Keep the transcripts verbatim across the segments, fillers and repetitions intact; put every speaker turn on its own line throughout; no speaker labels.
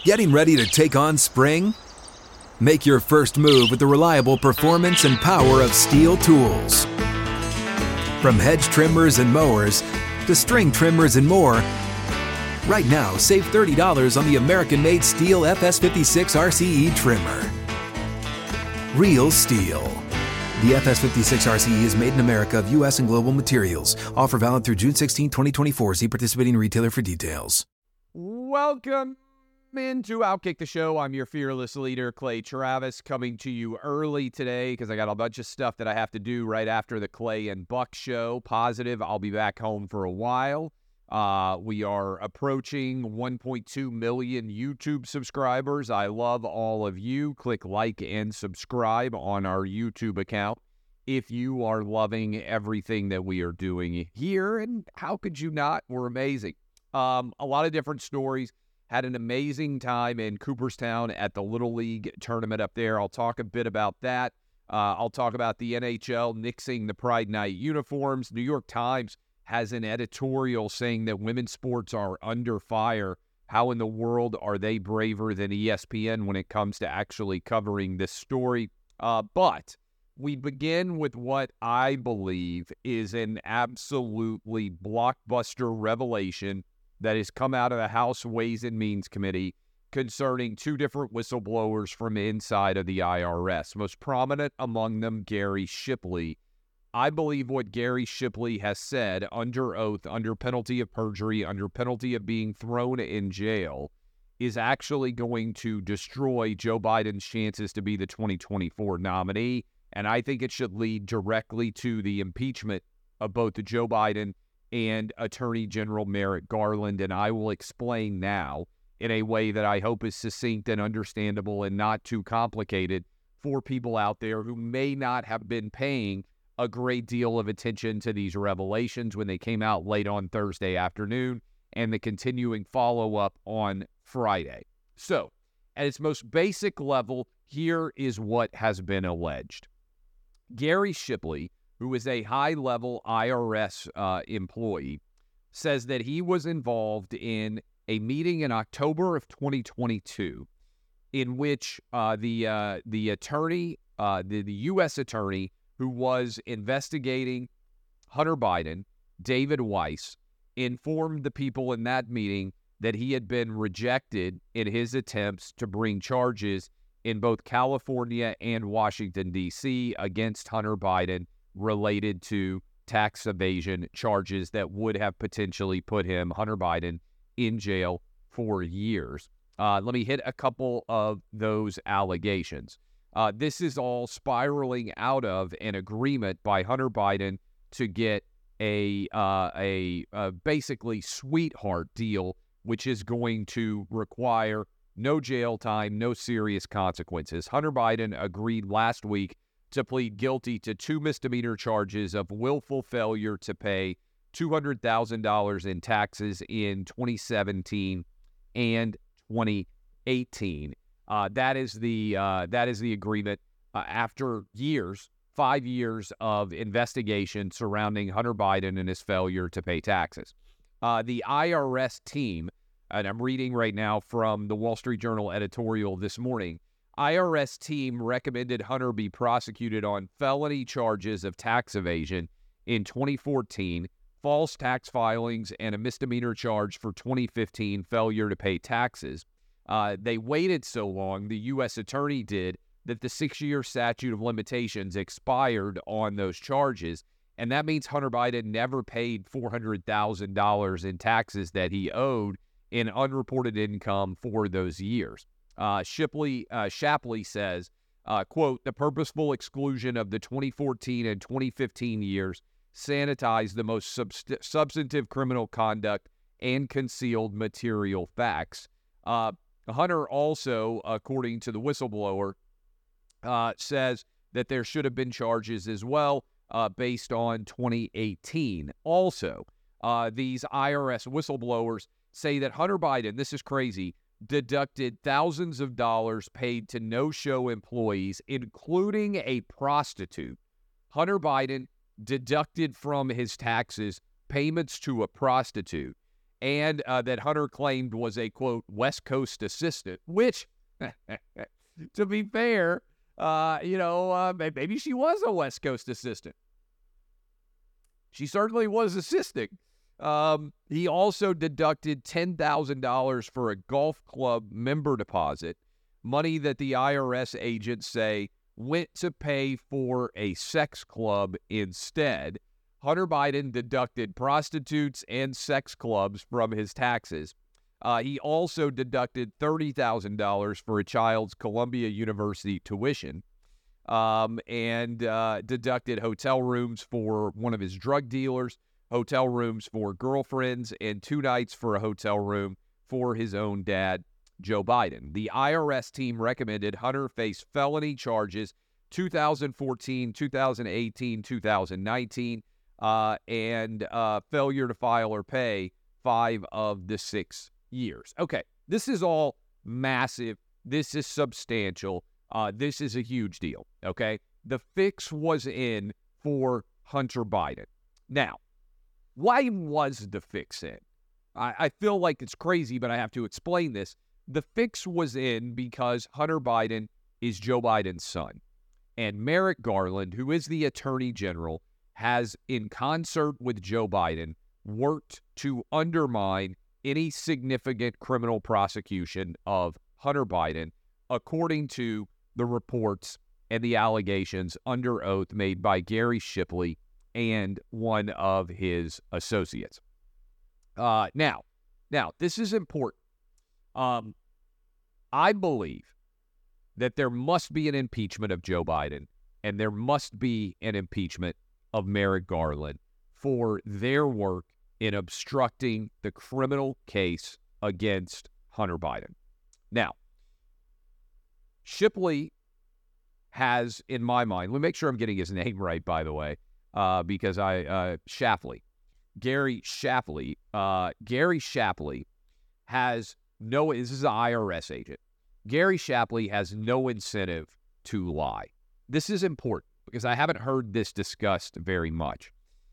Getting ready to take on spring? Make your first move with the reliable performance and power of Steel tools. From hedge trimmers and mowers to string trimmers and more, right now save thirty dollars on the American-made Steel F S fifty-six R C E trimmer. Real Steel. The F S fifty-six R C E is made in America of U S and global materials. Offer valid through June sixteenth, twenty twenty-four. See participating retailer for details.
Welcome into Outkick the Show. I'm your fearless leader, Clay Travis, coming to you early today because I got a bunch of stuff that I have to do right after the Clay and Buck show. Positive, I'll be back home for a while. Uh, we are approaching one point two million YouTube subscribers. I love all of you. Click like and subscribe on our YouTube account if you are loving everything that we are doing here. And how could you not? We're amazing. Um, a lot of different stories. Had an amazing time in Cooperstown at the Little League tournament up there. I'll talk a bit about that. Uh, I'll talk about the N H L nixing the Pride Night uniforms. New York Times has an editorial saying that women's sports are under fire. How in the world are they braver than E S P N when it comes to actually covering this story? Uh, but we begin with what I believe is an absolutely blockbuster revelation that has come out of the House Ways and Means Committee concerning two different whistleblowers from inside of the I R S. Most prominent among them, Gary Shipley. I believe what Gary Shipley has said under oath, under penalty of perjury, under penalty of being thrown in jail, is actually going to destroy Joe Biden's chances to be the twenty twenty-four nominee. And I think it should lead directly to the impeachment of both Joe Biden and Attorney General Merrick Garland, and I will explain now in a way that I hope is succinct and understandable and not too complicated for people out there who may not have been paying a great deal of attention to these revelations when they came out late on Thursday afternoon and the continuing follow-up on Friday. So, at its most basic level, here is what has been alleged. Gary Shipley, who is a high-level I R S uh, employee, says that he was involved in a meeting in October of twenty twenty-two in which uh, the uh, the attorney, uh, the, the U S attorney who was investigating Hunter Biden, David Weiss, informed the people in that meeting that he had been rejected in his attempts to bring charges in both California and Washington, D C against Hunter Biden related to tax evasion charges that would have potentially put him, Hunter Biden, in jail for years. Uh, let me hit a couple of those allegations. Uh, this is all spiraling out of an agreement by Hunter Biden to get a, uh, a, a basically sweetheart deal, which is going to require no jail time, no serious consequences. Hunter Biden agreed last week to plead guilty to two misdemeanor charges of willful failure to pay two hundred thousand dollars in taxes in twenty seventeen and twenty eighteen. Uh, that is the uh, that is the agreement uh, after years, five years of investigation surrounding Hunter Biden and his failure to pay taxes. Uh, the I R S team, and I'm reading right now from the Wall Street Journal editorial this morning, I R S team recommended Hunter be prosecuted on felony charges of tax evasion in twenty fourteen, false tax filings, and a misdemeanor charge for twenty fifteen failure to pay taxes. Uh, they waited so long, the U S attorney did, that the six-year statute of limitations expired on those charges, and that means Hunter Biden never paid four hundred thousand dollars in taxes that he owed in unreported income for those years. Uh, Shipley, uh, Shapley says, uh, quote, the purposeful exclusion of the twenty fourteen and twenty fifteen years sanitized the most subst- substantive criminal conduct and concealed material facts. Uh, Hunter also, according to the whistleblower, uh, says that there should have been charges as well uh, based on twenty eighteen. Also, uh, these I R S whistleblowers say that Hunter Biden, this is crazy, deducted thousands of dollars paid to no-show employees, including a prostitute. Hunter Biden deducted from his taxes payments to a prostitute. and uh, that Hunter claimed was a, quote, West Coast assistant, which, to be fair, uh, you know, uh, maybe she was a West Coast assistant. She certainly was assisting. Um, he also deducted ten thousand dollars for a golf club member deposit, money that the I R S agents say went to pay for a sex club instead. Hunter Biden deducted prostitutes and sex clubs from his taxes. Uh, he also deducted thirty thousand dollars for a child's Columbia University tuition, um, and uh, deducted hotel rooms for one of his drug dealers, hotel rooms for girlfriends, and two nights for a hotel room for his own dad, Joe Biden. The I R S team recommended Hunter face felony charges two thousand fourteen, two thousand eighteen, two thousand nineteen, uh, and uh, failure to file or pay five of the six years. Okay, this is all massive. This is substantial. Uh, this is a huge deal, okay? The fix was in for Hunter Biden. Now, why was the fix in? I, I feel like it's crazy, but I have to explain this. The fix was in because Hunter Biden is Joe Biden's son. And Merrick Garland, who is the Attorney General, has, in concert with Joe Biden, worked to undermine any significant criminal prosecution of Hunter Biden, according to the reports and the allegations under oath made by Gary Shipley and one of his associates. Uh, now, now, this is important. Um, I believe that there must be an impeachment of Joe Biden, and there must be an impeachment of Merrick Garland for their work in obstructing the criminal case against Hunter Biden. Now, Shipley has, in my mind, let me make sure I'm getting his name right, by the way, uh, because I, uh, Shapley, Gary Shapley, uh, Gary Shapley has no, this is an I R S agent. Gary Shapley has no incentive to lie. This is important because I haven't heard this discussed very much.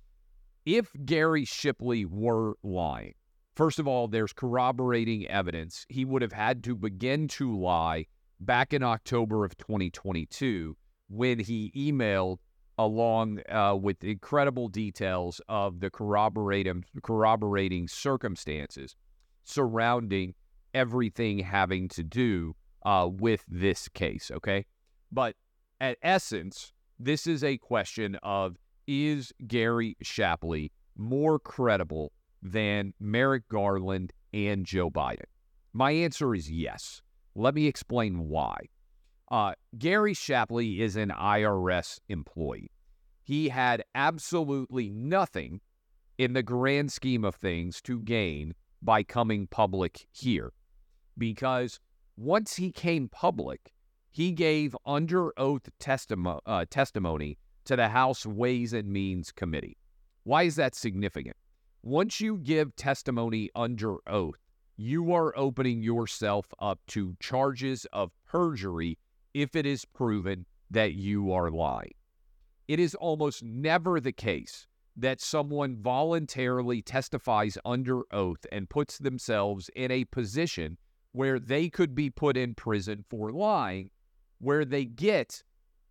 If Gary Shipley were lying, first of all, there's corroborating evidence. He would have had to begin to lie back in October of twenty twenty-two when he emailed along uh, with incredible details of the corroborating, corroborating circumstances surrounding everything having to do uh, with this case, okay? But at essence, this is a question of, is Gary Shapley more credible than Merrick Garland and Joe Biden? My answer is yes. Let me explain why. Uh, Gary Shapley is an I R S employee. He had absolutely nothing in the grand scheme of things to gain by coming public here, because once he came public, he gave under oath testimo- uh, testimony to the House Ways and Means Committee. Why is that significant? Once you give testimony under oath, you are opening yourself up to charges of perjury if it is proven that you are lying. It is almost never the case that someone voluntarily testifies under oath and puts themselves in a position where they could be put in prison for lying, where they get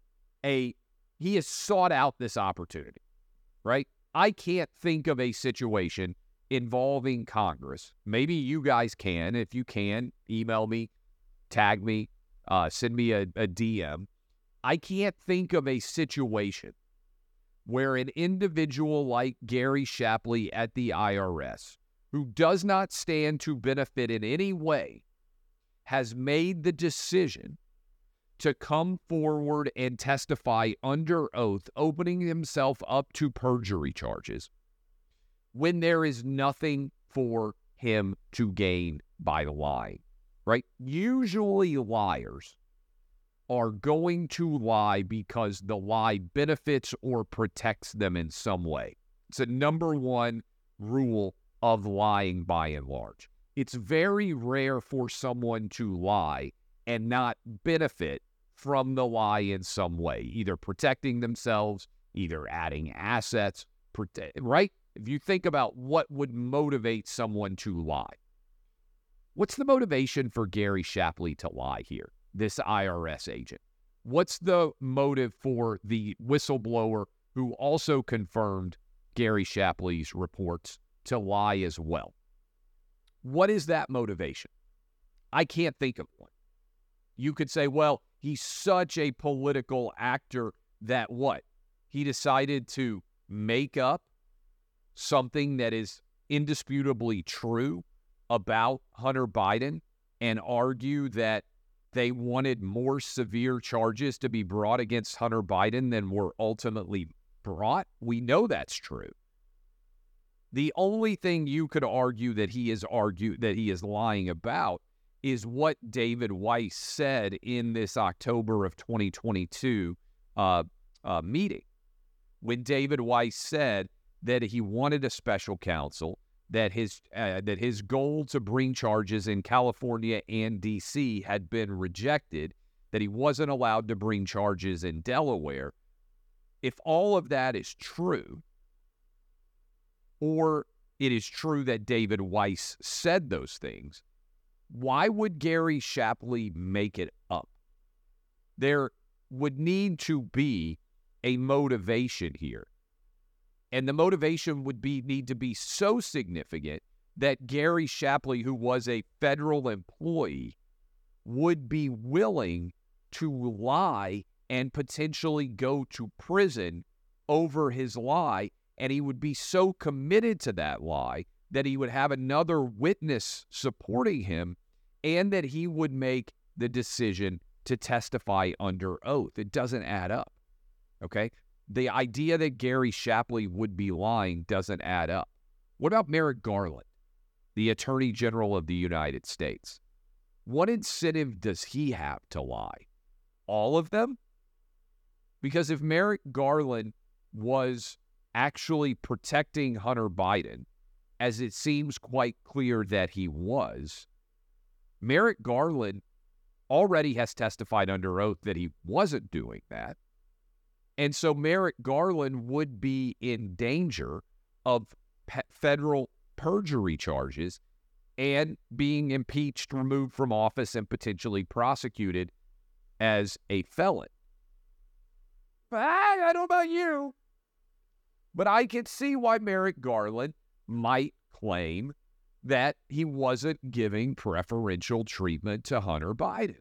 a, he has sought out this opportunity, right? I can't think of a situation involving Congress. Maybe you guys can. If you can, email me, tag me, uh, send me a, a D M. I can't think of a situation where an individual like Gary Shapley at the I R S, who does not stand to benefit in any way, has made the decision to come forward and testify under oath, opening himself up to perjury charges, when there is nothing for him to gain by lying, right? Usually liars are going to lie because the lie benefits or protects them in some way. It's a number one rule of lying by and large. It's very rare for someone to lie and not benefit from the lie in some way, either protecting themselves, either adding assets, prote- right? if you think about what would motivate someone to lie, what's the motivation for Gary Shapley to lie here, this I R S agent? What's the motive for the whistleblower who also confirmed Gary Shapley's reports to lie as well? What is that motivation? I can't think of one. You could say, well, he's such a political actor that what? He decided to make up something that is indisputably true about Hunter Biden and argue that they wanted more severe charges to be brought against Hunter Biden than were ultimately brought. We know that's true. The only thing you could argue that he is argue that he is lying about is what David Weiss said in this October of twenty twenty-two uh, uh, meeting, when David Weiss said that he wanted a special counsel, that his uh, that his goal to bring charges in California and D C had been rejected, that he wasn't allowed to bring charges in Delaware. If all of that is true, or it is true that David Weiss said those things, why would Gary Shapley make it up? There would need to be a motivation here. And the motivation would be need to be so significant that Gary Shapley, who was a federal employee, would be willing to lie and potentially go to prison over his lie. And he would be so committed to that lie that he would have another witness supporting him, and that he would make the decision to testify under oath. It doesn't add up, okay? The idea that Gary Shapley would be lying doesn't add up. What about Merrick Garland, the Attorney General of the United States? What incentive does he have to lie? All of them? Because if Merrick Garland was actually protecting Hunter Biden, as it seems quite clear that he was, Merrick Garland already has testified under oath that he wasn't doing that. And so Merrick Garland would be in danger of pe- federal perjury charges and being impeached, removed from office, and potentially prosecuted as a felon. But I, I don't know about you, but I can see why Merrick Garland might claim that he wasn't giving preferential treatment to Hunter Biden.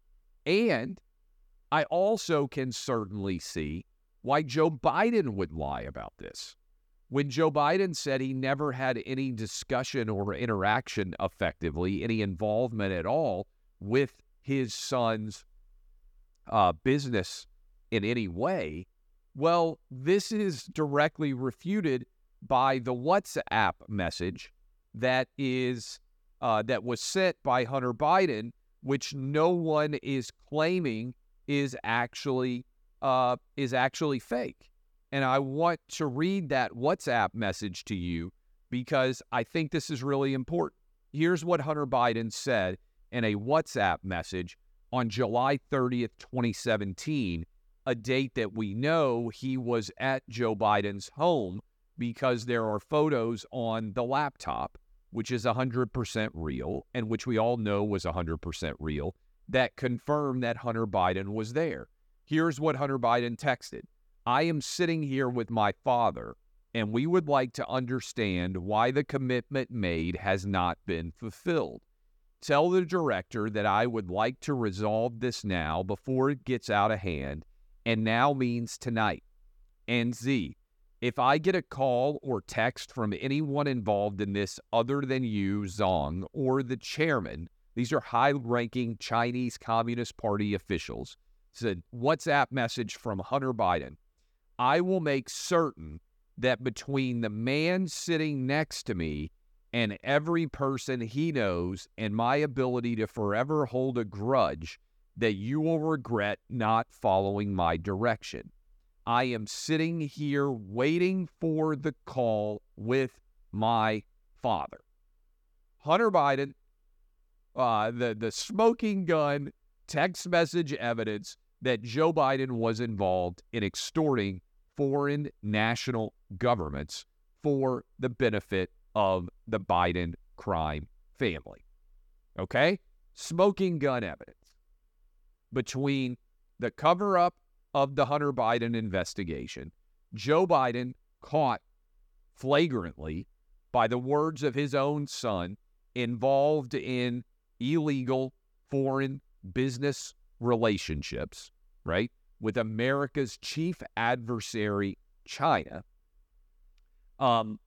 And I also can certainly see why Joe Biden would lie about this. When Joe Biden said he never had any discussion or interaction effectively, any involvement at all with his son's uh, business in any way, well, this is directly refuted by the WhatsApp message that is uh, that was sent by Hunter Biden, which no one is claiming is actually uh, is actually fake. And I want to read that WhatsApp message to you because I think this is really important. Here's what Hunter Biden said in a WhatsApp message on July thirtieth, twenty seventeen, a date that we know he was at Joe Biden's home because there are photos on the laptop, which is one hundred percent real, and which we all know was one hundred percent real, that confirm that Hunter Biden was there. Here's what Hunter Biden texted. I am sitting here with my father, and we would like to understand why the commitment made has not been fulfilled. Tell the director that I would like to resolve this now before it gets out of hand, and now means tonight. And Z, if I get a call or text from anyone involved in this other than you, Zong, or the chairman, these are high-ranking Chinese Communist Party officials, said WhatsApp message from Hunter Biden, I will make certain that between the man sitting next to me and every person he knows and my ability to forever hold a grudge, that you will regret not following my direction. I am sitting here waiting for the call with my father. Hunter Biden, uh, the, the smoking gun text message evidence that Joe Biden was involved in extorting foreign national governments for the benefit of the Biden crime family. Okay? Smoking gun evidence between the cover-up of the Hunter Biden investigation, Joe Biden caught flagrantly by the words of his own son involved in illegal foreign business relationships, right, with America's chief adversary, China. Um,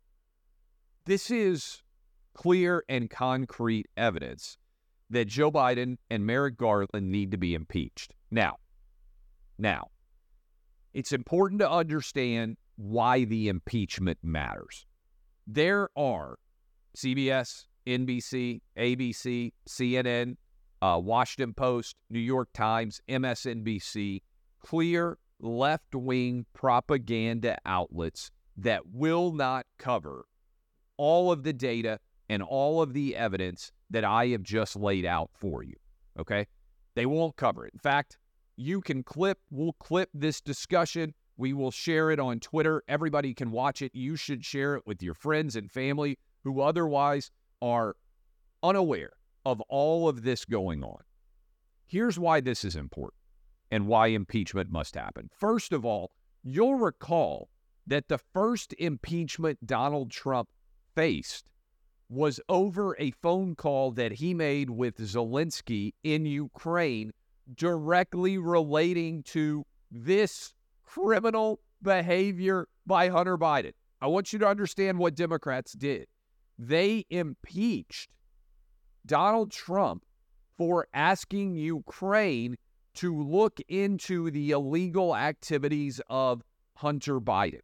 this is clear and concrete evidence that Joe Biden and Merrick Garland need to be impeached. Now, now, it's important to understand why the impeachment matters. There are C B S, N B C, A B C, C N N, uh, Washington Post, New York Times, M S N B C, clear left-wing propaganda outlets that will not cover all of the data and all of the evidence that I have just laid out for you, okay? They won't cover it. In fact, you can clip, we'll clip this discussion. We will share it on Twitter. Everybody can watch it. You should share it with your friends and family who otherwise are unaware of all of this going on. Here's why this is important and why impeachment must happen. First of all, you'll recall that the first impeachment Donald Trump faced was over a phone call that he made with Zelensky in Ukraine directly relating to this criminal behavior by Hunter Biden. I want you to understand what Democrats did. They impeached Donald Trump for asking Ukraine to look into the illegal activities of Hunter Biden.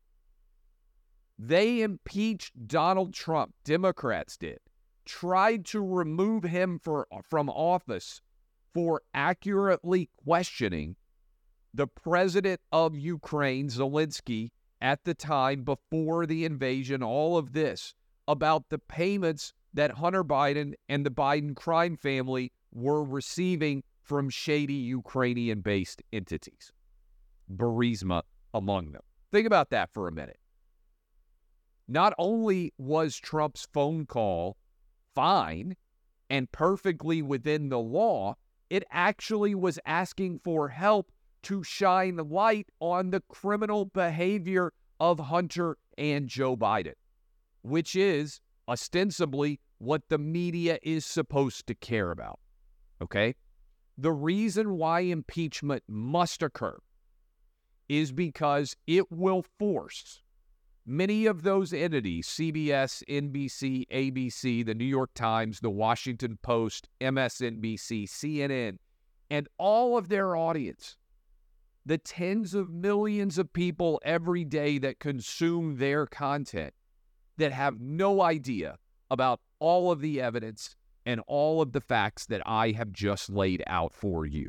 They impeached Donald Trump, Democrats did, tried to remove him for, from office for accurately questioning the president of Ukraine, Zelensky, at the time before the invasion, all of this, about the payments that Hunter Biden and the Biden crime family were receiving from shady Ukrainian-based entities, Burisma among them. Think about that for a minute. Not only was Trump's phone call fine and perfectly within the law, it actually was asking for help to shine light on the criminal behavior of Hunter and Joe Biden, which is ostensibly what the media is supposed to care about, okay? The reason why impeachment must occur is because it will force many of those entities, C B S, N B C, A B C, the New York Times, the Washington Post, M S N B C, C N N, and all of their audience, the tens of millions of people every day that consume their content, that have no idea about all of the evidence and all of the facts that I have just laid out for you.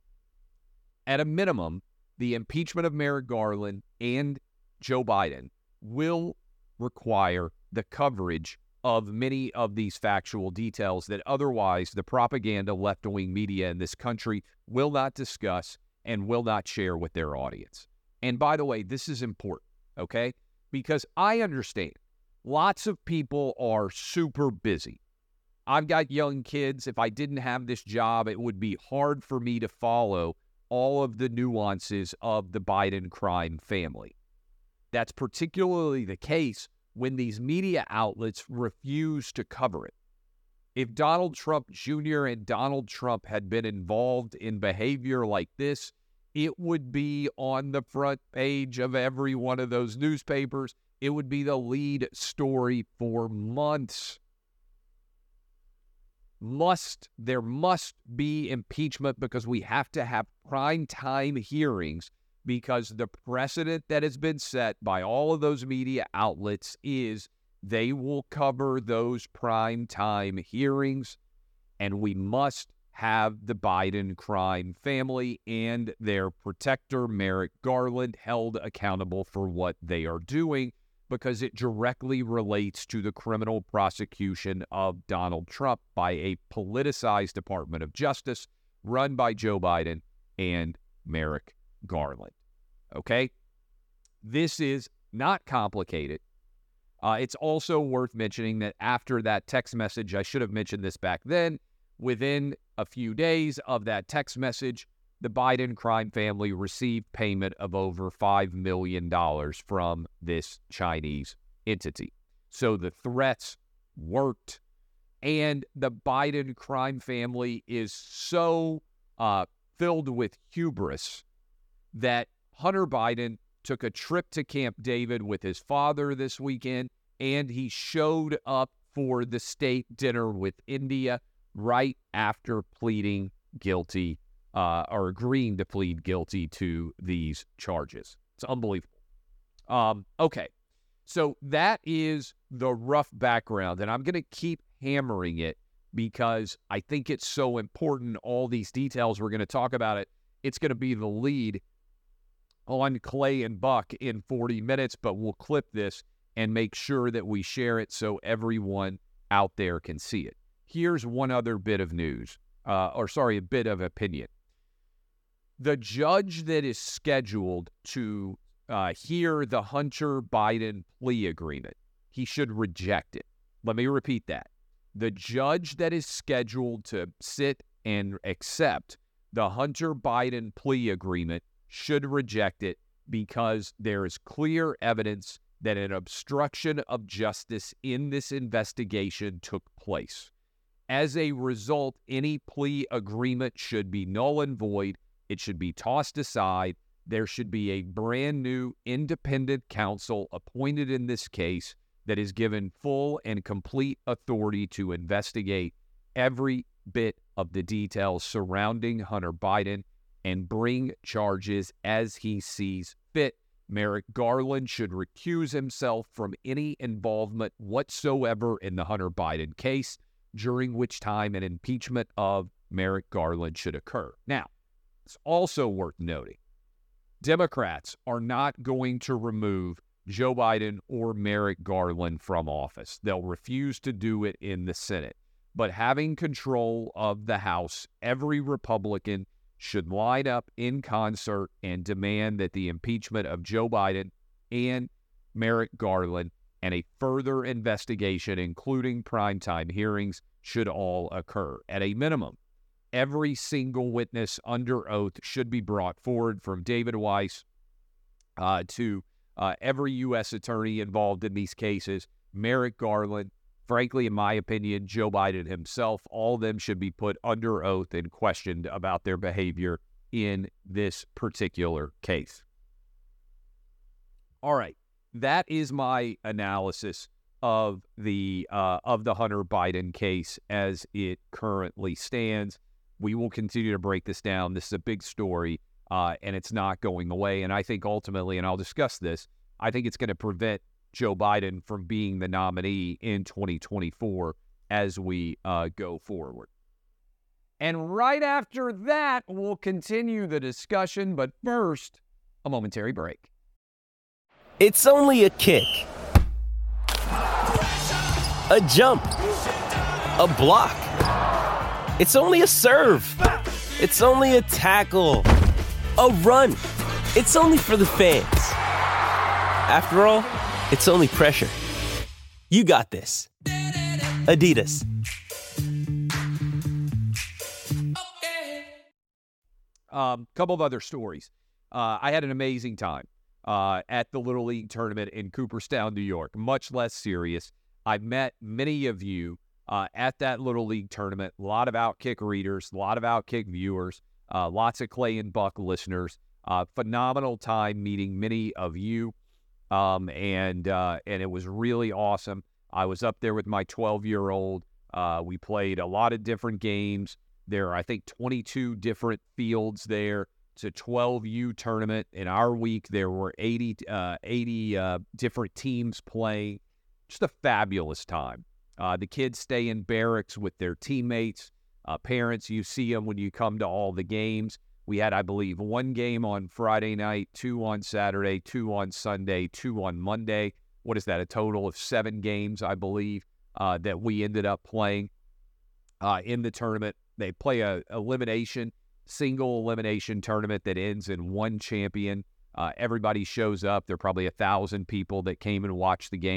At a minimum, the impeachment of Merrick Garland and Joe Biden will require the coverage of many of these factual details that otherwise the propaganda left-wing media in this country will not discuss and will not share with their audience. And by the way, this is important, okay? Because I understand lots of people are super busy. I've got young kids. If I didn't have this job, it would be hard for me to follow all of the nuances of the Biden crime family. That's particularly the case when these media outlets refuse to cover it. If Donald Trump Junior and Donald Trump had been involved in behavior like this, it would be on the front page of every one of those newspapers. It would be the lead story for months. Must, there must be impeachment because we have to have prime time hearings, because the precedent that has been set by all of those media outlets is they will cover those prime time hearings, and we must have the Biden crime family and their protector, Merrick Garland, held accountable for what they are doing, because it directly relates to the criminal prosecution of Donald Trump by a politicized Department of Justice run by Joe Biden and Merrick Garland. Okay? This is not complicated. Uh, it's also worth mentioning that after that text message, I should have mentioned this back then, within a few days of that text message, the Biden crime family received payment of over five million dollars from this Chinese entity. So the threats worked, and the Biden crime family is so uh, filled with hubris that Hunter Biden took a trip to Camp David with his father this weekend, and he showed up for the state dinner with India right after pleading guilty uh, or agreeing to plead guilty to these charges. It's unbelievable. Um, okay, so that is the rough background, and I'm going to keep hammering it because I think it's so important. All these details, we're going to talk about it. It's going to be the lead on Clay and Buck in forty minutes, but we'll clip this and make sure that we share it so everyone out there can see it. Here's one other bit of news, uh, or sorry, a bit of opinion. The judge that is scheduled to uh, hear the Hunter Biden plea agreement, he should reject it. Let me repeat that. The judge that is scheduled to sit and accept the Hunter Biden plea agreement should reject it because there is clear evidence that an obstruction of justice in this investigation took place. As a result, any plea agreement should be null and void. It should be tossed aside. There should be a brand new independent counsel appointed in this case that is given full and complete authority to investigate every bit of the details surrounding Hunter Biden and bring charges as he sees fit. Merrick Garland should recuse himself from any involvement whatsoever in the Hunter Biden case, during which time an impeachment of Merrick Garland should occur. Now, it's also worth noting, Democrats are not going to remove Joe Biden or Merrick Garland from office. They'll refuse to do it in the Senate. But having control of the House, every Republican should line up in concert and demand that the impeachment of Joe Biden and Merrick Garland and a further investigation, including primetime hearings, should all occur. At a minimum, every single witness under oath should be brought forward, from David Weiss uh, to uh, every U S attorney involved in these cases, Merrick Garland, frankly, in my opinion, Joe Biden himself. All of them should be put under oath and questioned about their behavior in this particular case. All right, that is my analysis of the uh, of the Hunter Biden case as it currently stands. We will continue to break this down. This is a big story, uh, and it's not going away. And I think ultimately, and I'll discuss this, I think it's going to prevent Joe Biden from being the nominee in twenty twenty-four as we uh, go forward. And right after that, we'll continue the discussion. But first, a momentary break.
It's only a kick, a jump, a block. It's only a serve. It's only a tackle, a run. It's only for the fans. After all, it's only pressure. You got this. Adidas.
Um, couple of other stories. Uh, I had an amazing time uh, at the Little League tournament in Cooperstown, New York. Much less serious. I met many of you uh, at that Little League tournament. A lot of Outkick readers, a lot of Outkick viewers, uh, lots of Clay and Buck listeners. Uh, phenomenal time meeting many of you. Um, and uh, and it was really awesome. I was up there with my twelve-year-old. Uh, we played a lot of different games. There are, I think, twenty-two different fields there. It's a twelve U tournament. In our week, there were eighty, uh, eighty uh, different teams playing. Just a fabulous time. Uh, the kids stay in barracks with their teammates. Uh, parents, you see them when you come to all the games. We had, I believe, one game on Friday night, two on Saturday, two on Sunday, two on Monday. What is that? A total of seven games, I believe, uh, that we ended up playing uh, in the tournament. They play a elimination, single elimination tournament that ends in one champion. Uh, everybody shows up. There are probably a thousand people that came and watched the game.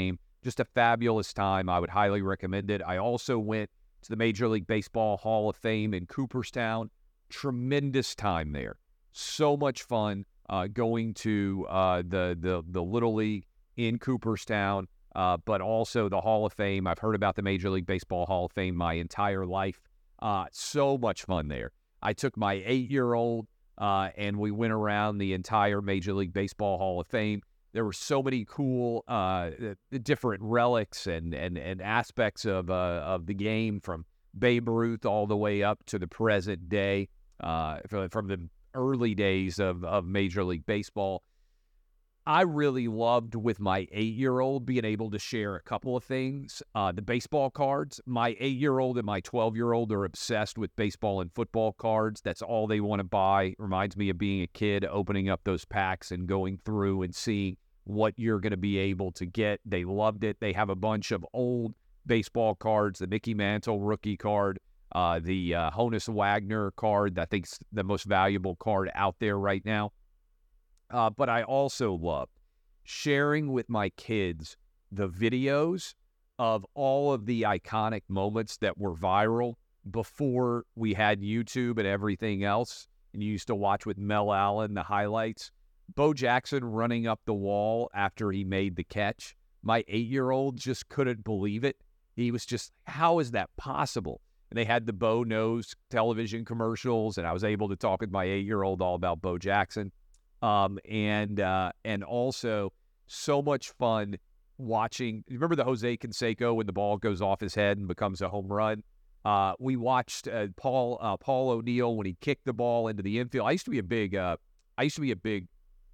just a fabulous time. I would highly recommend it. I also went to the Major League Baseball Hall of Fame in Cooperstown. Tremendous time there. So much fun uh, going to uh, the, the, the Little League in Cooperstown, uh, but also the Hall of Fame. I've heard about the Major League Baseball Hall of Fame my entire life. Uh, so much fun there. I took my eight-year-old, uh, and we went around the entire Major League Baseball Hall of Fame. There were so many cool uh, different relics and and, and aspects of uh, of the game, from Babe Ruth all the way up to the present day, uh, from, from the early days of, of Major League Baseball. I really loved, with my eight-year-old, being able to share a couple of things. Uh, the baseball cards. My eight-year-old and my twelve-year-old are obsessed with baseball and football cards. That's all they want to buy. Reminds me of being a kid, opening up those packs and going through and seeing what you're going to be able to get. They loved it. They have a bunch of old baseball cards, the Mickey Mantle rookie card, uh, the uh, Honus Wagner card, that I think's the most valuable card out there right now. Uh, but I also loved sharing with my kids the videos of all of the iconic moments that were viral before we had YouTube and everything else. And you used to watch with Mel Allen the highlights. Bo Jackson running up the wall after he made the catch. My eight-year-old just couldn't believe it. He was just, how is that possible? And they had the Bo Knows television commercials, and I was able to talk with my eight-year-old all about Bo Jackson. Um, and uh, and also so much fun watching. You remember the Jose Canseco when the ball goes off his head and becomes a home run? Uh, we watched uh, Paul uh, Paul O'Neill when he kicked the ball into the infield. I used to be a big uh, I used to be a big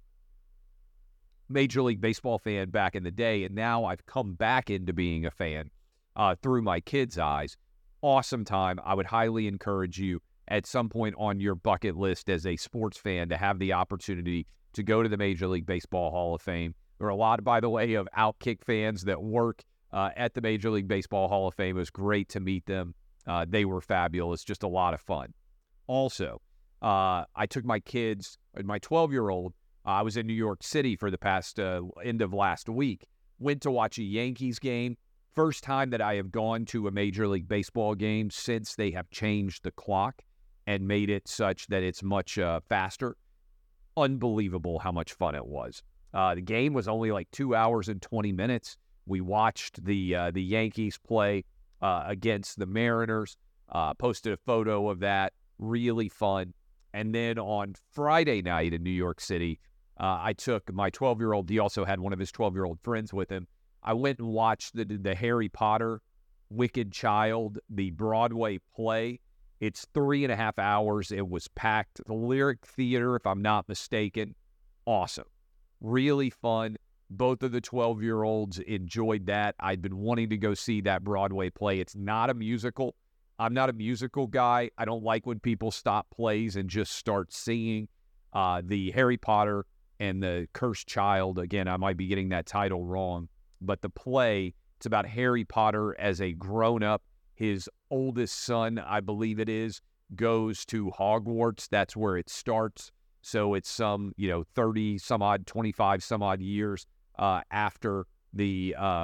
Major League Baseball fan back in the day, and now I've come back into being a fan uh, through my kids' eyes. Awesome time. I would highly encourage you at some point on your bucket list as a sports fan to have the opportunity to go to the Major League Baseball Hall of Fame. There are a lot, by the way, of Outkick fans that work uh, at the Major League Baseball Hall of Fame. It was great to meet them. Uh, they were fabulous, just a lot of fun. Also, uh, I took my kids, my twelve-year-old, Uh, I was in New York City for the past uh, end of last week. Went to watch a Yankees game. First time that I have gone to a Major League Baseball game since they have changed the clock and made it such that it's much uh, faster. Unbelievable how much fun it was. Uh, the game was only like two hours and twenty minutes. We watched the uh, the Yankees play uh, against the Mariners. Uh, posted a photo of that. Really fun. And then on Friday night in New York City, Uh, I took my twelve-year-old. He also had one of his twelve-year-old friends with him. I went and watched the, the Harry Potter Wicked Child, the Broadway play. It's three and a half hours. It was packed. The Lyric Theater, if I'm not mistaken. Awesome. Really fun. Both of the twelve-year-olds enjoyed that. I'd been wanting to go see that Broadway play. It's not a musical. I'm not a musical guy. I don't like when people stop plays and just start singing. Uh, the Harry Potter and the Cursed Child, again, I might be getting that title wrong, but the play, it's about Harry Potter as a grown-up. His oldest son, I believe it is, goes to Hogwarts. That's where it starts. So it's some, you know, thirty some odd, twenty-five some odd years uh, after the uh,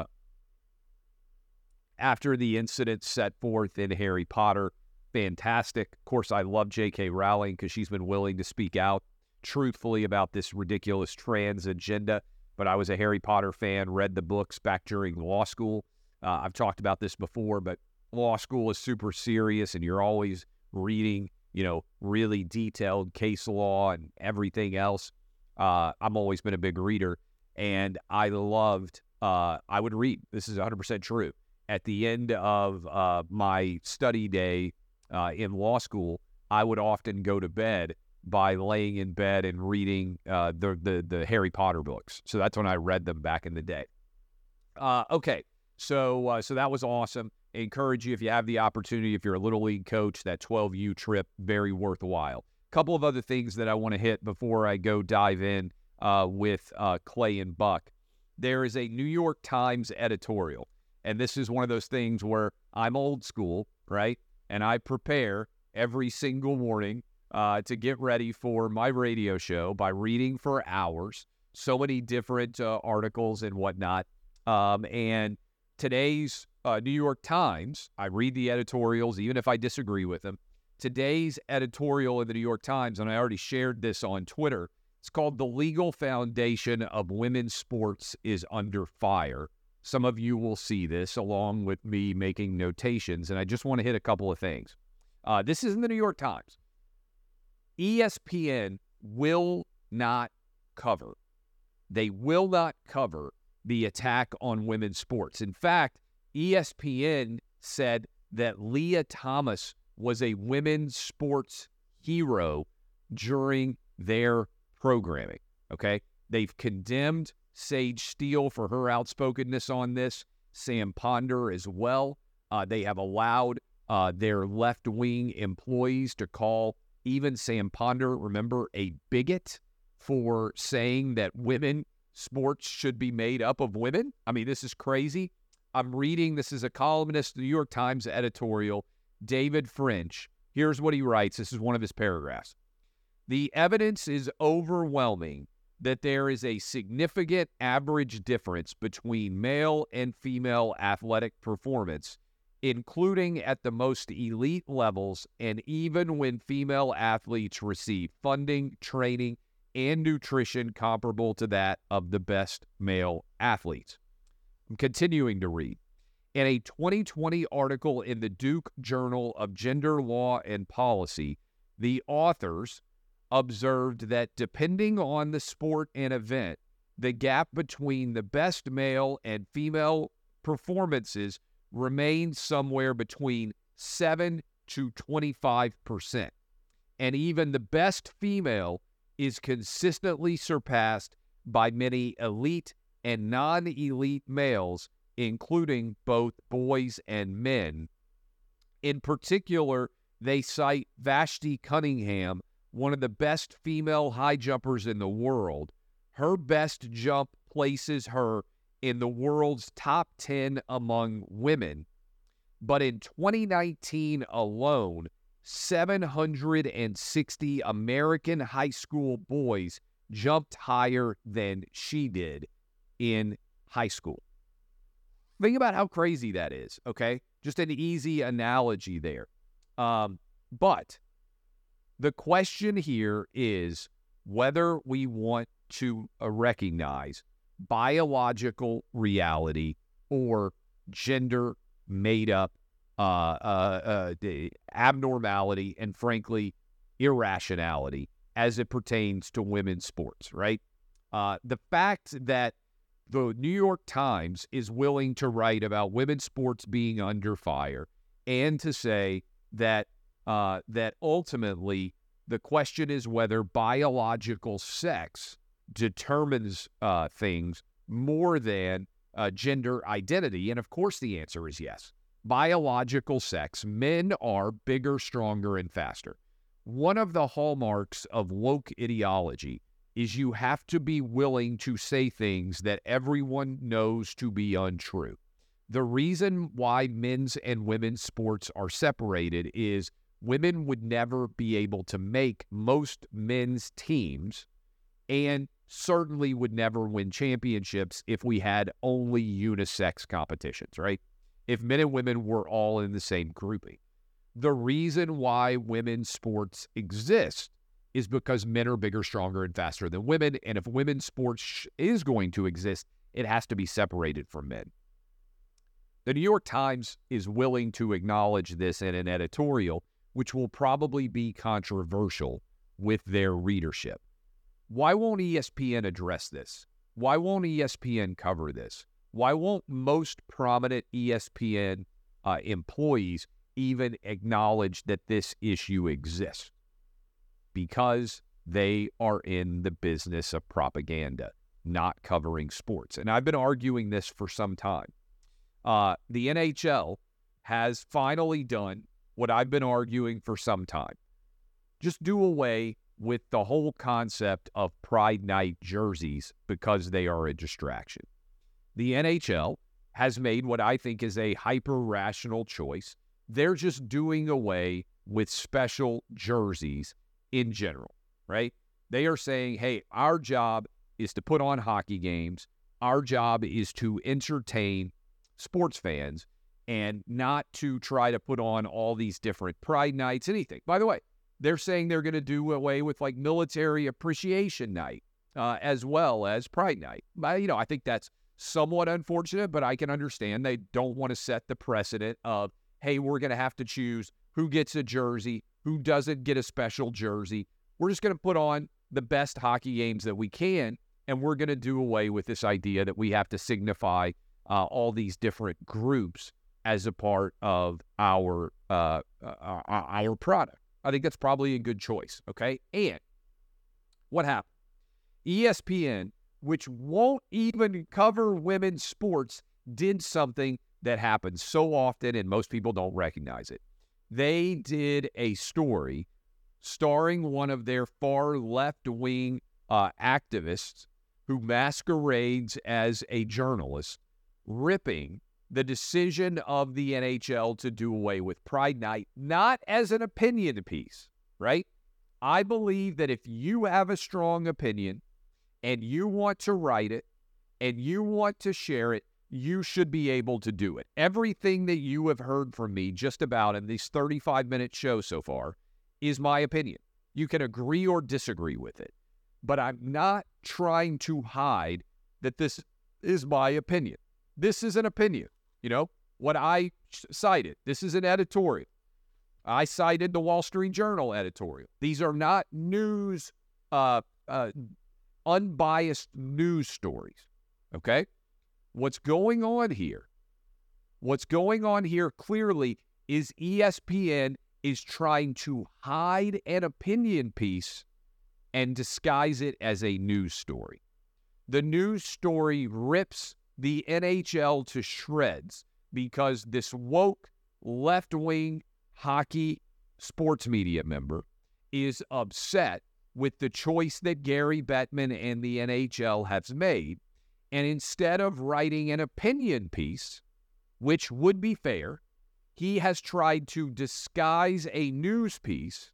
after the incident set forth in Harry Potter. Fantastic. Of course, I love J K Rowling because she's been willing to speak out truthfully about this ridiculous trans agenda. But I was a Harry Potter fan, read the books back during law school. Uh, I've talked about this before, but law school is super serious, and you're always reading, you know, really detailed case law and everything else. Uh, I've always been a big reader, and I loved, uh, I would read. This is one hundred percent true. At the end of uh, my study day uh, in law school, I would often go to bed by laying in bed and reading uh, the, the the Harry Potter books. So that's when I read them back in the day. Uh, okay, so uh, so that was awesome. I encourage you, if you have the opportunity, if you're a Little League coach, that twelve U trip, very worthwhile. Couple of other things that I want to hit before I go dive in uh, with uh, Clay and Buck. There is a New York Times editorial, and this is one of those things where I'm old school, right? And I prepare every single morning Uh, to get ready for my radio show by reading for hours, so many different uh, articles and whatnot. Um, and today's uh, New York Times, I read the editorials, even if I disagree with them. Today's editorial in the New York Times, and I already shared this on Twitter, it's called "The Legal Foundation of Women's Sports is Under Fire." Some of you will see this along with me making notations, and I just want to hit a couple of things. Uh, this is in the New York Times. E S P N will not cover. They will not cover the attack on women's sports. In fact, E S P N said that Leah Thomas was a women's sports hero during their programming, okay? They've condemned Sage Steele for her outspokenness on this, Sam Ponder as well. Uh, they have allowed uh, their left-wing employees to call even Sam Ponder, remember, a bigot for saying that women sports should be made up of women. I mean, this is crazy. I'm reading, this is a columnist, the New York Times editorial, David French. Here's what he writes. This is one of his paragraphs. The evidence is overwhelming that there is a significant average difference between male and female athletic performance, including at the most elite levels, and even when female athletes receive funding, training, and nutrition comparable to that of the best male athletes. I'm continuing to read. In a twenty twenty article in the Duke Journal of Gender Law and Policy, the authors observed that depending on the sport and event, the gap between the best male and female performances remains somewhere between seven to twenty-five percent. And even the best female is consistently surpassed by many elite and non-elite males, including both boys and men. In particular, they cite Vashti Cunningham, one of the best female high jumpers in the world. Her best jump places her in the world's top ten among women. But in twenty nineteen alone, seven hundred sixty American high school boys jumped higher than she did in high school. Think about how crazy that is, okay? Just an easy analogy there. Um, but the question here is whether we want to uh, recognize biological reality or gender made-up uh, uh, uh, abnormality and, frankly, irrationality as it pertains to women's sports, right? Uh, the fact that the New York Times is willing to write about women's sports being under fire and to say that uh, that ultimately the question is whether biological sex determines uh, things more than uh, gender identity. And of course the answer is yes. Biological sex, men are bigger, stronger, and faster. One of the hallmarks of woke ideology is you have to be willing to say things that everyone knows to be untrue. The reason why men's and women's sports are separated is women would never be able to make most men's teams and certainly would never win championships if we had only unisex competitions, right? If men and women were all in the same grouping. The reason why women's sports exist is because men are bigger, stronger, and faster than women, and if women's sports is going to exist, it has to be separated from men. The New York Times is willing to acknowledge this in an editorial, which will probably be controversial with their readership. Why won't E S P N address this? Why won't E S P N cover this? Why won't most prominent E S P N uh, employees even acknowledge that this issue exists? Because they are in the business of propaganda, not covering sports. And I've been arguing this for some time. Uh, the N H L has finally done what I've been arguing for some time. Just do away with the whole concept of Pride Night jerseys because they are a distraction. The N H L has made what I think is a hyper-rational choice. They're just doing away with special jerseys in general, right? They are saying, hey, our job is to put on hockey games, Our job is to entertain sports fans and not to try to put on all these different pride nights, anything. By the way, they're saying they're going to do away with like military appreciation night uh, as well as pride night. But, you know, I think that's somewhat unfortunate, but I can understand they don't want to set the precedent of, hey, we're going to have to choose who gets a jersey, who doesn't get a special jersey. We're just going to put on the best hockey games that we can, and we're going to do away with this idea that we have to signify uh, all these different groups as a part of our uh, uh, our product. I think that's probably a good choice, okay? And what happened? E S P N, which won't even cover women's sports, did something that happens so often and most people don't recognize it. They did a story starring one of their far left-wing uh, activists who masquerades as a journalist, ripping the decision of the N H L to do away with Pride Night, not as an opinion piece, right? I believe that if you have a strong opinion and you want to write it and you want to share it, you should be able to do it. Everything that you have heard from me just about in this thirty-five minute show so far is my opinion. You can agree or disagree with it, but I'm not trying to hide that this is my opinion. This is an opinion. You know, what I cited, this is an editorial. I cited the Wall Street Journal editorial. These are not news, uh, uh, unbiased news stories, okay? What's going on here, what's going on here clearly is E S P N is trying to hide an opinion piece and disguise it as a news story. The news story rips the N H L to shreds because this woke left-wing hockey sports media member is upset with the choice that Gary Bettman and the N H L has made. And instead of writing an opinion piece, which would be fair, he has tried to disguise a news piece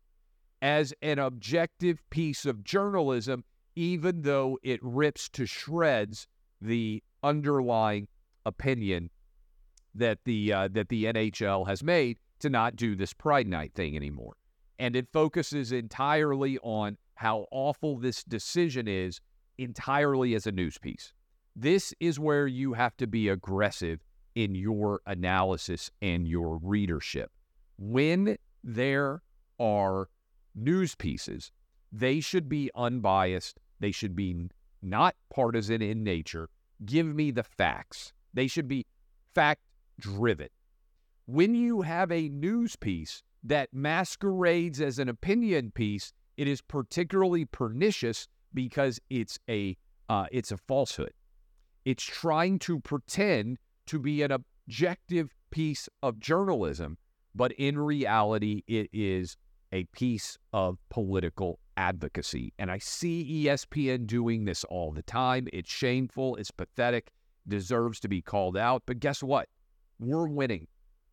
as an objective piece of journalism, even though it rips to shreds the underlying opinion that the uh, that the N H L has made to not do this Pride Night thing anymore. And it focuses entirely on how awful this decision is entirely as a news piece. This is where you have to be aggressive in your analysis and your readership. When there are news pieces, they should be unbiased. They should be not partisan in nature. Give me the facts. They should be fact-driven. When you have a news piece that masquerades as an opinion piece, it is particularly pernicious because it's a uh, it's a falsehood. It's trying to pretend to be an objective piece of journalism, but in reality, it is a piece of political advocacy. And I see E S P N doing this all the time. It's shameful. It's pathetic. Deserves to be called out. But guess what? We're winning.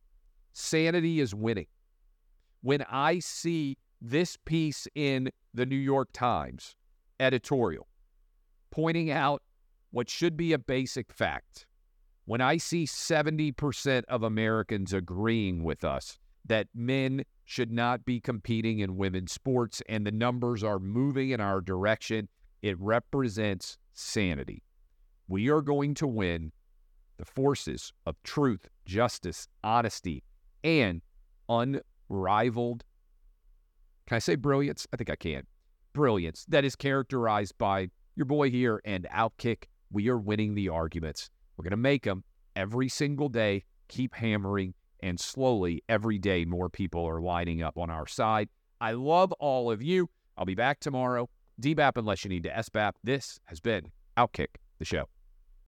Sanity is winning. When I see this piece in the New York Times editorial pointing out what should be a basic fact, when I see seventy percent of Americans agreeing with us that men should not be competing in women's sports and the numbers are moving in our direction, it represents sanity. We are going to win. The forces of truth, justice, honesty, and unrivaled, can I say brilliance? I think I can. Brilliance that is characterized by your boy here and Outkick. We are winning the arguments. We're going to make them every single day, keep hammering, and slowly every day more people are lining up on our side. I love all of you. I'll be back tomorrow. D B A P unless you need to S B A P. This has been Outkick the show.